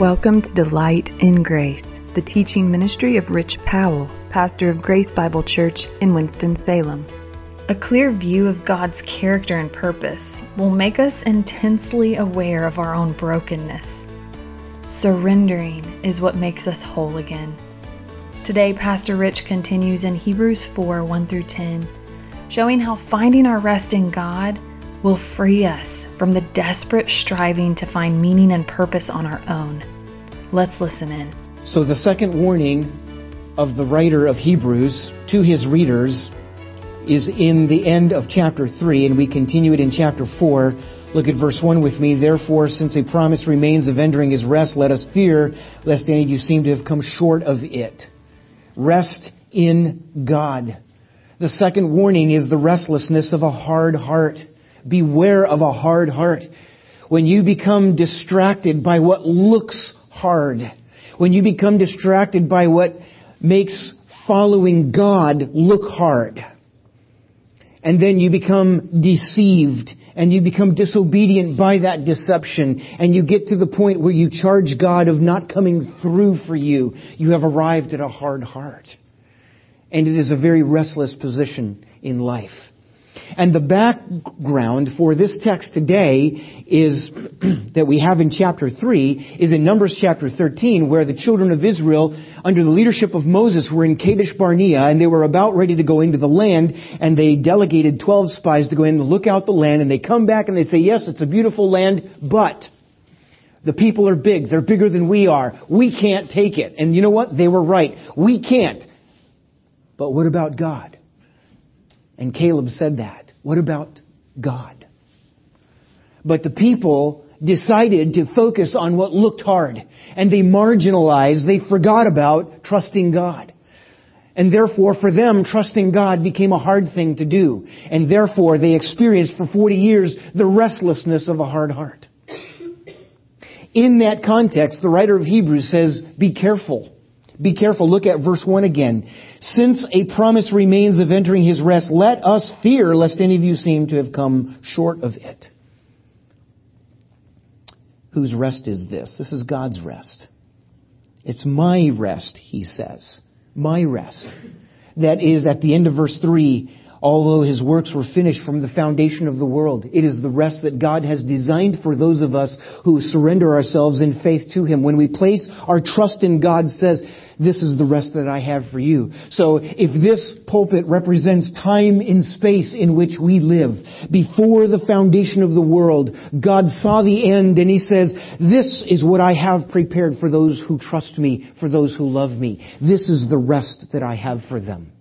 Welcome to Delight in Grace, the teaching ministry of Rich Powell, pastor of Grace Bible Church in Winston-Salem. A clear view of God's character and purpose will make us intensely aware of our own brokenness. Surrendering is what makes us whole again. Today, Pastor Rich continues in Hebrews 4, 1-10, showing how finding our rest in God will free us from the desperate striving to find meaning and purpose on our own. Let's listen in. So the second warning of the writer of Hebrews to his readers is in the end of chapter 3, and we continue it in chapter 4. Look at verse 1 with me. Therefore, since a promise remains of entering his rest, let us fear, lest any of you seem to have come short of it. Rest in God. The second warning is the restlessness of a hard heart. Beware of a hard heart. When you become distracted by what looks hard, when you become distracted by what makes following God look hard, and then you become deceived and you become disobedient by that deception, and you get to the point where you charge God of not coming through for you, you have arrived at a hard heart. And it is a very restless position in life. And the background for this text today is that we have in chapter 3 is in Numbers chapter 13, where the children of Israel, under the leadership of Moses, were in Kadesh Barnea, and they were about ready to go into the land, and they delegated 12 spies to go in and look out the land, and they come back and they say, yes, it's a beautiful land, but the people are big. They're bigger than we are. We can't take it. And you know what? They were right. We can't. But what about God? And Caleb said that. What about God? But the people decided to focus on what looked hard. And they marginalized, they forgot about trusting God. And therefore, for them, trusting God became a hard thing to do. And therefore, they experienced for 40 years the restlessness of a hard heart. In that context, the writer of Hebrews says, be careful. Be careful. Look at verse 1 again. Since a promise remains of entering his rest, let us fear lest any of you seem to have come short of it. Whose rest is this? This is God's rest. It's my rest, he says. My rest. That is at the end of verse 3, although his works were finished from the foundation of the world. It is the rest that God has designed for those of us who surrender ourselves in faith to him. When we place our trust in God, says, this is the rest that I have for you. So if this pulpit represents time and space in which we live, before the foundation of the world, God saw the end and he says, this is what I have prepared for those who trust me, for those who love me. This is the rest that I have for them.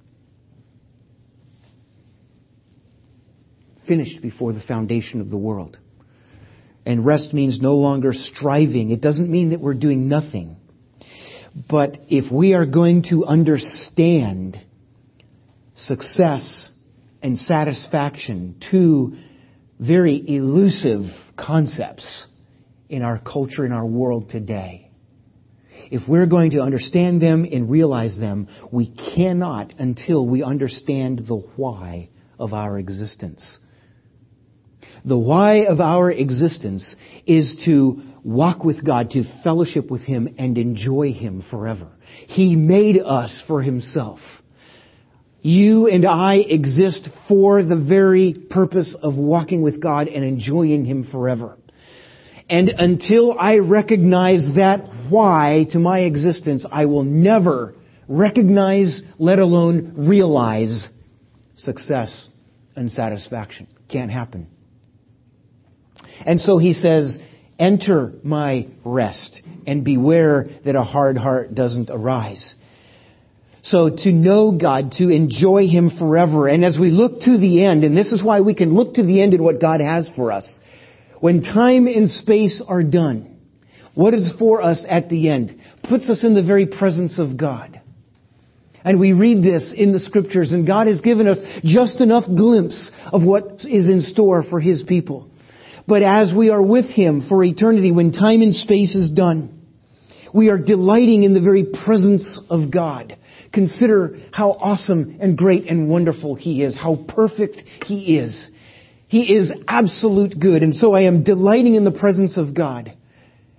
Finished before the foundation of the world. And rest means no longer striving. It doesn't mean that we're doing nothing. But if we are going to understand success and satisfaction, two very elusive concepts in our culture, in our world today, if we're going to understand them and realize them, we cannot until we understand the why of our existence. The why of our existence is to walk with God, to fellowship with him and enjoy him forever. He made us for himself. You and I exist for the very purpose of walking with God and enjoying him forever. And until I recognize that why to my existence, I will never recognize, let alone realize, success and satisfaction. Can't happen. And so he says, enter my rest and beware that a hard heart doesn't arise. So to know God, to enjoy him forever. And as we look to the end, and this is why we can look to the end in what God has for us. When time and space are done, what is for us at the end puts us in the very presence of God. And we read this in the scriptures, and God has given us just enough glimpse of what is in store for his people. But as we are with him for eternity, when time and space is done, we are delighting in the very presence of God. Consider how awesome and great and wonderful he is, how perfect he is. He is absolute good. And so I am delighting in the presence of God.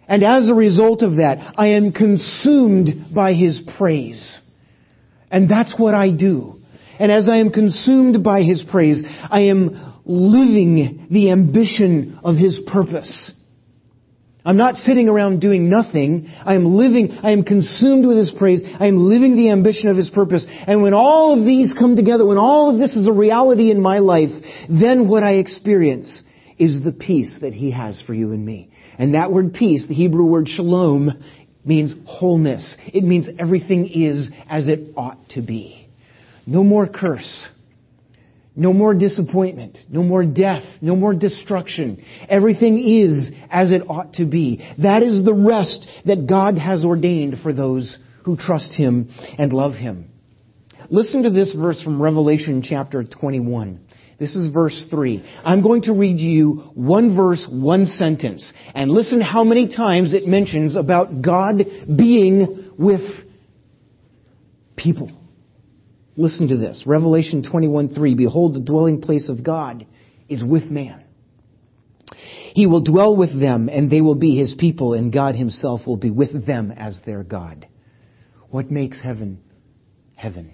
And as a result of that, I am consumed by His praise. And that's what I do. And as I am consumed by His praise, I am living the ambition of His purpose. I'm not sitting around doing nothing. I am consumed with His praise. I am living the ambition of His purpose. And when all of these come together, when all of this is a reality in my life, then what I experience is the peace that He has for you and me. And that word peace, the Hebrew word shalom, means wholeness. It means everything is as it ought to be. No more curse. No more disappointment. No more death. No more destruction. Everything is as it ought to be. That is the rest that God has ordained for those who trust Him and love Him. Listen to this verse from Revelation chapter 21. This is verse 3. I'm going to read you one verse, one sentence. And listen how many times it mentions about God being with people. Listen to this. Revelation 21:3. Behold, the dwelling place of God is with man. He will dwell with them, and they will be His people, and God Himself will be with them as their God. What makes heaven heaven?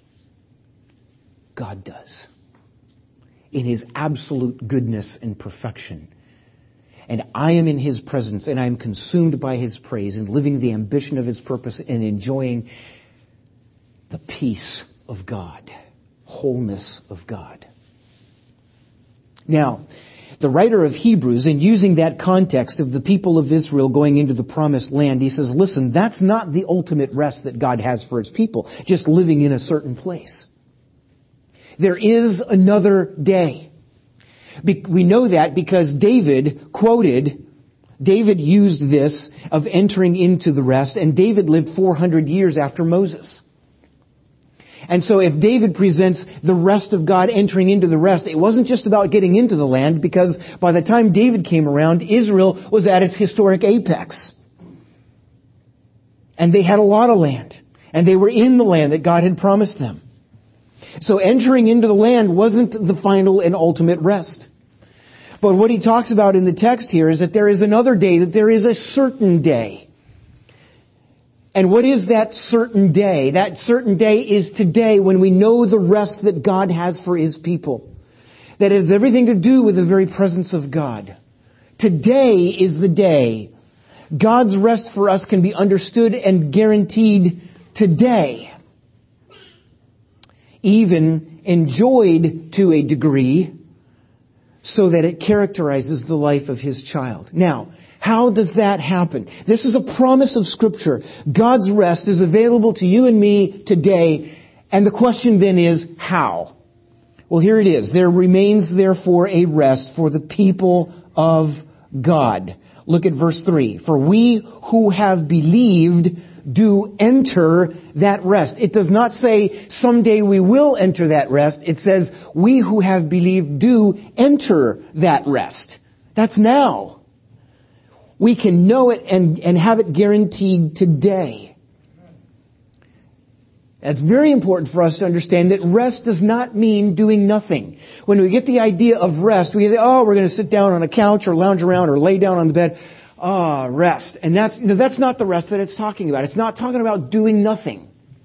God does. In His absolute goodness and perfection. And I am in His presence, and I am consumed by His praise, and living the ambition of His purpose, and enjoying the peace of God, wholeness of God. Now, the writer of Hebrews, in using that context of the people of Israel going into the promised land, he says, listen, that's not the ultimate rest that God has for His people, just living in a certain place. There is another day. We know that because David used this of entering into the rest, and David lived 400 years after Moses. And so if David presents the rest of God entering into the rest, it wasn't just about getting into the land, because by the time David came around, Israel was at its historic apex. And they had a lot of land. And they were in the land that God had promised them. So entering into the land wasn't the final and ultimate rest. But what he talks about in the text here is that there is another day, that there is a certain day. And what is that certain day? That certain day is today, when we know the rest that God has for His people. That has everything to do with the very presence of God. Today is the day. God's rest for us can be understood and guaranteed today. Even enjoyed to a degree, so that it characterizes the life of His child. Now, how does that happen? This is a promise of Scripture. God's rest is available to you and me today. And the question then is, how? Well, here it is. There remains therefore a rest for the people of God. Look at verse 3. For we who have believed do enter that rest. It does not say someday we will enter that rest. It says we who have believed do enter that rest. That's now. We can know it and have it guaranteed today. That's very important for us to understand that rest does not mean doing nothing. When we get the idea of rest, we think, we're going to sit down on a couch or lounge around or lay down on the bed. Rest. And that's not the rest that it's talking about. It's not talking about doing nothing.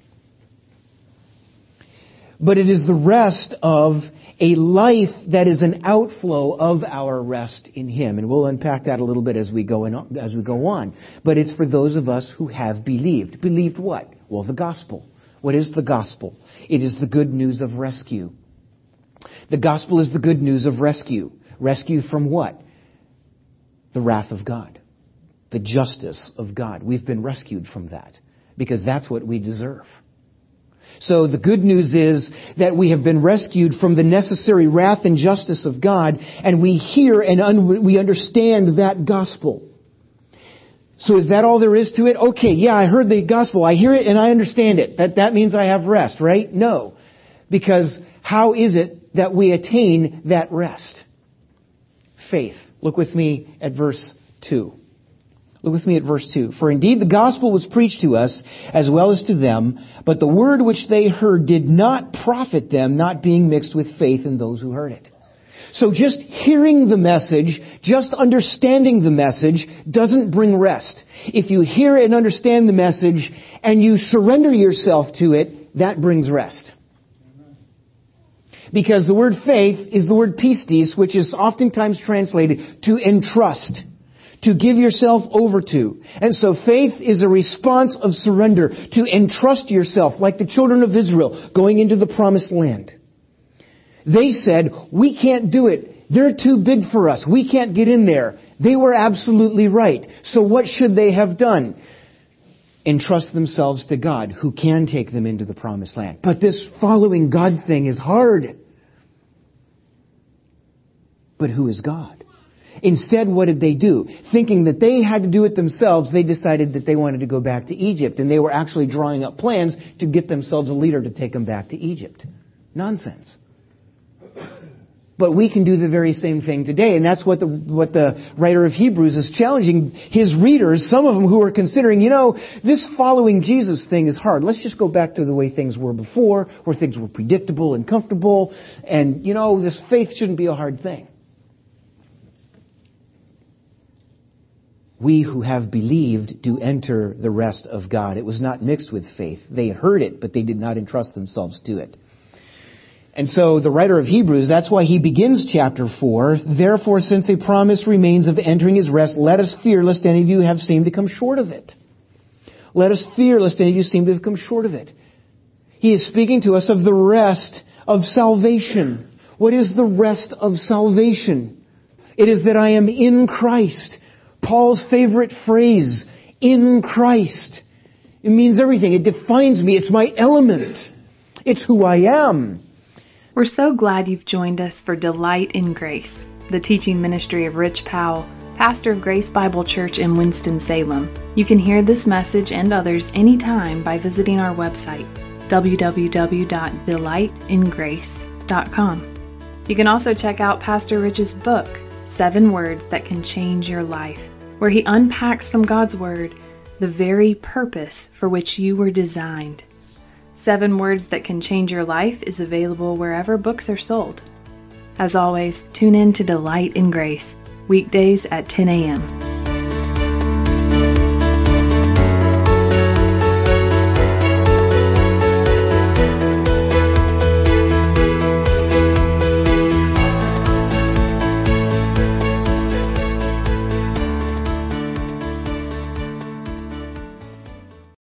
But it is the rest of a life that is an outflow of our rest in Him. And we'll unpack that a little bit as we go on. But it's for those of us who have believed. Believed what? Well, the gospel. What is the gospel? It is the good news of rescue. The gospel is the good news of rescue. Rescue from what? The wrath of God. The justice of God. We've been rescued from that, because that's what we deserve. So the good news is that we have been rescued from the necessary wrath and justice of God, and we hear and we understand that gospel. So is that all there is to it? Okay, yeah, I heard the gospel. I hear it and I understand it. That means I have rest, right? No. Because how is it that we attain that rest? Faith. Look with me at verse 2. Look with me at verse 2. For indeed the gospel was preached to us as well as to them, but the word which they heard did not profit them, not being mixed with faith in those who heard it. So just hearing the message, just understanding the message doesn't bring rest. If you hear and understand the message and you surrender yourself to it, that brings rest. Because the word faith is the word pistis, which is oftentimes translated to entrust, to give yourself over to. And so faith is a response of surrender, to entrust yourself, like the children of Israel going into the promised land. They said, we can't do it. They're too big for us. We can't get in there. They were absolutely right. So what should they have done? Entrust themselves to God, who can take them into the promised land. But this following God thing is hard. But who is God? Instead, what did they do? Thinking that they had to do it themselves, they decided that they wanted to go back to Egypt. And they were actually drawing up plans to get themselves a leader to take them back to Egypt. Nonsense. But we can do the very same thing today. And that's what the writer of Hebrews is challenging his readers, some of them who are considering, this following Jesus thing is hard. Let's just go back to the way things were before, where things were predictable and comfortable. And, this faith shouldn't be a hard thing. We who have believed do enter the rest of God. It was not mixed with faith. They heard it, but they did not entrust themselves to it. And so the writer of Hebrews, that's why he begins chapter 4. Therefore, since a promise remains of entering his rest, let us fear lest any of you have seemed to come short of it. Let us fear lest any of you seem to have come short of it. He is speaking to us of the rest of salvation. What is the rest of salvation? It is that I am in Christ. Paul's favorite phrase, in Christ. It means everything. It defines me. It's my element. It's who I am. We're so glad you've joined us for Delight in Grace, the teaching ministry of Rich Powell, pastor of Grace Bible Church in Winston-Salem. You can hear this message and others anytime by visiting our website, www.delightingrace.com. You can also check out Pastor Rich's book, 7 Words That Can Change Your Life, where he unpacks from God's Word the very purpose for which you were designed. 7 Words That Can Change Your Life is available wherever books are sold. As always, tune in to Delight in Grace, weekdays at 10 a.m.